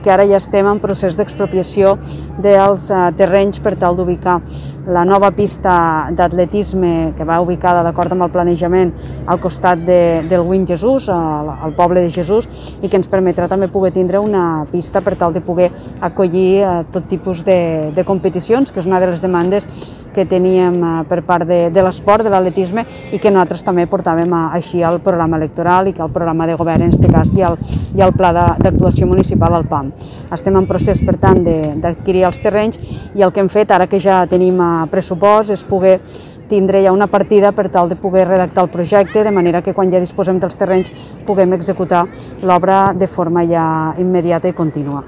que ara ja estem en procés d'expropiació dels terrenys per tal d'ubicar la nova pista d'atletisme que va ubicada d'acord amb el planejament al costat del Win Jesús, al poble de Jesús, i que ens permetrà també poder tindre una pista per tal de poder acollir tot tipus de competicions, que és una de les demandes que teníem per part de l'esport, de l'atletisme, i que nosaltres també portàvem així al programa electoral i que al programa de govern, en aquest cas, i al pla d'actuació municipal al PAM. Estem en procés, per tant, d'adquirir els terrenys i el que hem fet, ara que ja tenim pressupost, és poder tindre ja una partida per tal de poder redactar el projecte, de manera que quan ja disposem dels terrenys puguem executar l'obra de forma ja immediata i contínua.